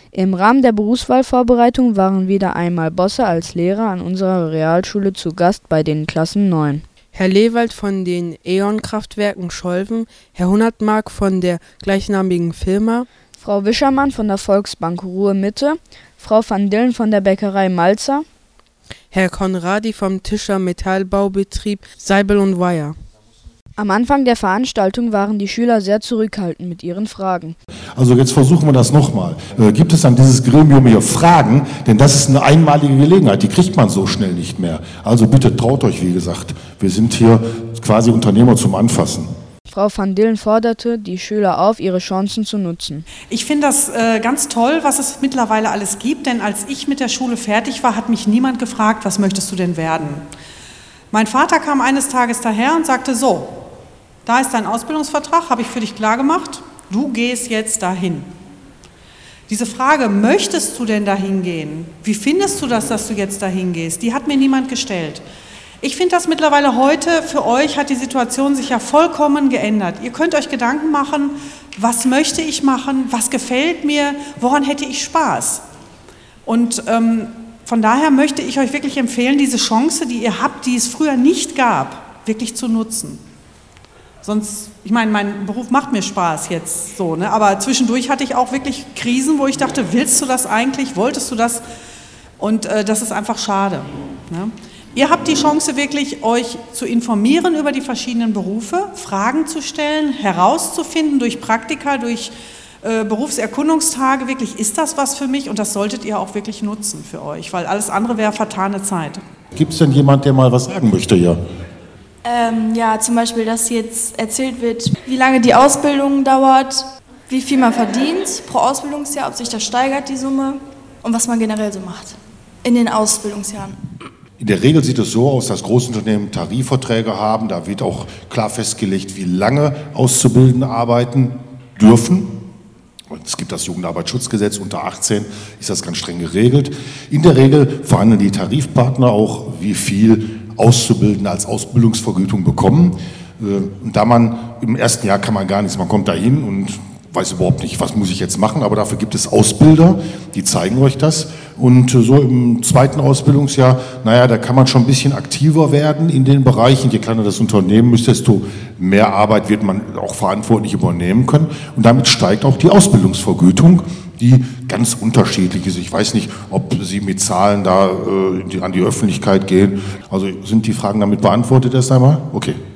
Im Rahmen der Berufswahlvorbereitung waren wieder einmal Bosse als Lehrer an unserer Realschule zu Gast bei den Klassen 9. Herr Lewald von den E.ON-Kraftwerken Scholven, Herr Hundertmark von der gleichnamigen Firma, Frau Wischermann von der Volksbank Ruhr-Mitte, Frau van Dillen von der Bäckerei Malzer, Herr Konradi vom Tischer Metallbaubetrieb Seibel und Weyer. Am Anfang der Veranstaltung waren die Schüler sehr zurückhaltend mit ihren Fragen. Also jetzt versuchen wir das nochmal. Gibt es an dieses Gremium hier Fragen? Denn das ist eine einmalige Gelegenheit, die kriegt man so schnell nicht mehr. Also bitte traut euch, wie gesagt. Wir sind hier quasi Unternehmer zum Anfassen. Frau van Dillen forderte die Schüler auf, ihre Chancen zu nutzen. Ich finde das ganz toll, was es mittlerweile alles gibt, denn als ich mit der Schule fertig war, hat mich niemand gefragt, was möchtest du denn werden? Mein Vater kam eines Tages daher und sagte, so, da ist dein Ausbildungsvertrag, habe ich für dich klargemacht, du gehst jetzt dahin. Diese Frage, möchtest du denn dahin gehen? Wie findest du das, dass du jetzt dahin gehst? Die hat mir niemand gestellt. Ich finde das mittlerweile heute, für euch hat die Situation sich ja vollkommen geändert. Ihr könnt euch Gedanken machen, was möchte ich machen, was gefällt mir, woran hätte ich Spaß? Und von daher möchte ich euch wirklich empfehlen, diese Chance, die ihr habt, die es früher nicht gab, wirklich zu nutzen. Sonst, ich meine, mein Beruf macht mir Spaß jetzt so, ne? Aber zwischendurch hatte ich auch wirklich Krisen, wo ich dachte, willst du das eigentlich, wolltest du das? Und das ist einfach schade, ne? Ihr habt die Chance wirklich, euch zu informieren über die verschiedenen Berufe, Fragen zu stellen, herauszufinden durch Praktika, durch Berufserkundungstage, wirklich, ist das was für mich? Und das solltet ihr auch wirklich nutzen für euch, weil alles andere wäre vertane Zeit. Gibt es denn jemand, der mal was sagen möchte hier? Ja, zum Beispiel, dass jetzt erzählt wird, wie lange die Ausbildung dauert, wie viel man verdient pro Ausbildungsjahr, ob sich das steigert, die Summe, und was man generell so macht in den Ausbildungsjahren. In der Regel sieht es so aus, dass Großunternehmen Tarifverträge haben. Da wird auch klar festgelegt, wie lange Auszubildende arbeiten dürfen. Es gibt das Jugendarbeitsschutzgesetz, unter 18 ist das ganz streng geregelt. In der Regel verhandeln die Tarifpartner auch, wie viel Auszubildende als Ausbildungsvergütung bekommen. Und da man im ersten Jahr kann man gar nichts, man kommt da hin und weiß überhaupt nicht, was muss ich jetzt machen, aber dafür gibt es Ausbilder, die zeigen euch das. Und so im zweiten Ausbildungsjahr, naja, da kann man schon ein bisschen aktiver werden in den Bereichen. Je kleiner das Unternehmen ist, desto mehr Arbeit wird man auch verantwortlich übernehmen können. Und damit steigt auch die Ausbildungsvergütung, die ganz unterschiedlich ist. Ich weiß nicht, ob Sie mit Zahlen da an die Öffentlichkeit gehen. Also sind die Fragen damit beantwortet erst einmal? Okay.